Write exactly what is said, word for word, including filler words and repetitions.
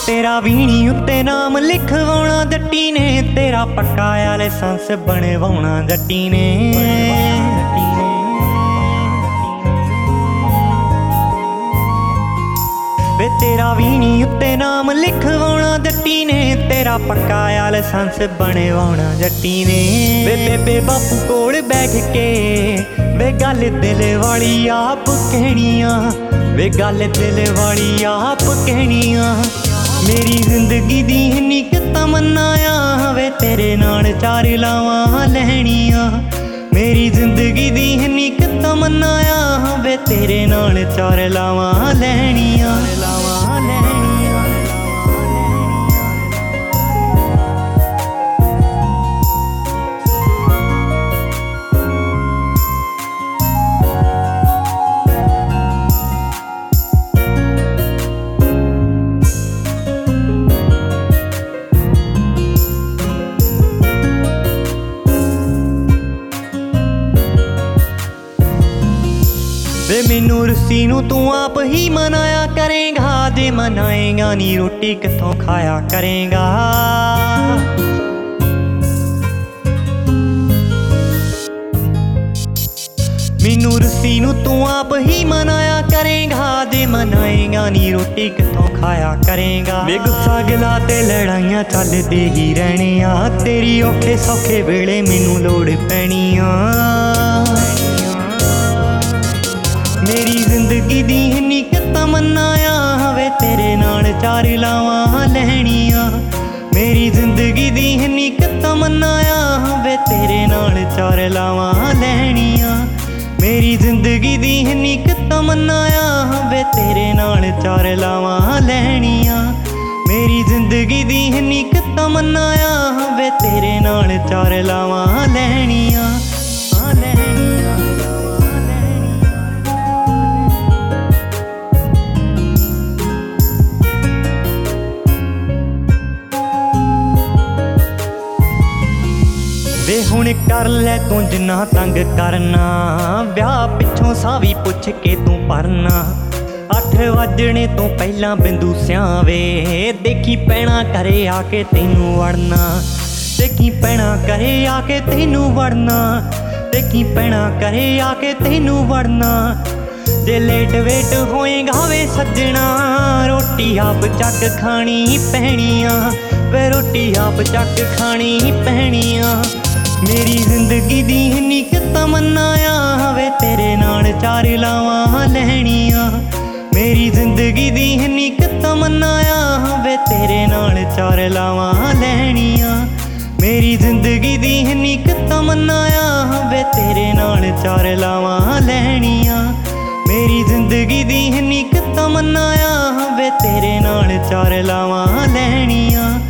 तेरा ਵੀਣੀ ਉੱਤੇ ਨਾਮ ਲਿਖਵਾਉਣਾ ਜੱਟੀ ਨੇ, तेरा पक्का आ लाइसेंस बनवाउणा जट्टी ने। वे तेरा ਵੀਣੀ ਉੱਤੇ नाम लिखवाउणा जट्टी ने, तेरा पक्का आ लाइसेंस बनवाउणा जट्टी ने। वे बेबे बापू कोल बैठ के वे गल दिल वाली आप कहनियां, वे गल दिल वाली आप कहनियां। मेरी जिंदगी दी इन्नी क तमन्नाया, वे तेरे नाल चार लावां लैनियां। मेरी जिंदगी दी इन्नी क तमन्नाया, वे तेरे नाल चार लावां लैनियां लावां लैनियां। वे मैनू रस्सी नू तू आप ही मनाया करेगा, जे मनाएगा नी रोटी कित्थों खाया करेगा। मैनू रस्सी नू तू आप ही मनाया करेगा, जे मनाएगा नी रोटी कित्थों खाया करेगा। वे गुस्सा गिला ते लड़ाइयां चलदे ही रहनियां, तेरी औखे सौखे वेले मैनू लोड़ पैनियां। मेरी जिंदगी दी इन्नी क तमन्नाया, वे तेरे नाल चार लावां लैनियां। मेरी जिंदगी दी इन्नी क तमन्नाया, वे तेरे नाल चार लावां लैनियां। मेरी जिंदगी दी इन्नी क तमन्नाया, वे तेरे नाल चार लावां लैनियां। मेरी जिंदगी दी इन्नी क तमन्नाया, वे तेरे नाल चार लावां लैनियां लैनियां। वे हुण कर लै तू जिन्ना तंग करना, ब्याह पिछों सावी पुछ के तू भरना। अठ वजने तो पहला बिंदु स्यावे, देखी पैना करे आके तैनू वड़ना। देखी पैना करे आके तैनू वड़ना, देखी पैना करे आके तैनू वड़ना। जे लेट वेट होएगा वे सज्जना, रोटी आप चक खानी पैनियां, वे रोटी आप चक खानी पैनियां। मेरी जिंदगी दी इन्नी क तमन्नाया, वे तेरे नाल चार लावां लैनियां। मेरी जिंदगी दी इन्नी क तमन्नाया, वे तेरे नाल चार लावां लैनियां। मेरी जिंदगी दी इन्नी क तमन्नाया, वे तेरे नाल चार लावां लैनियां। मेरी जिंदगी दी इन्नी क तमन्नाया, वे तेरे नाल चार लावां लैनियां।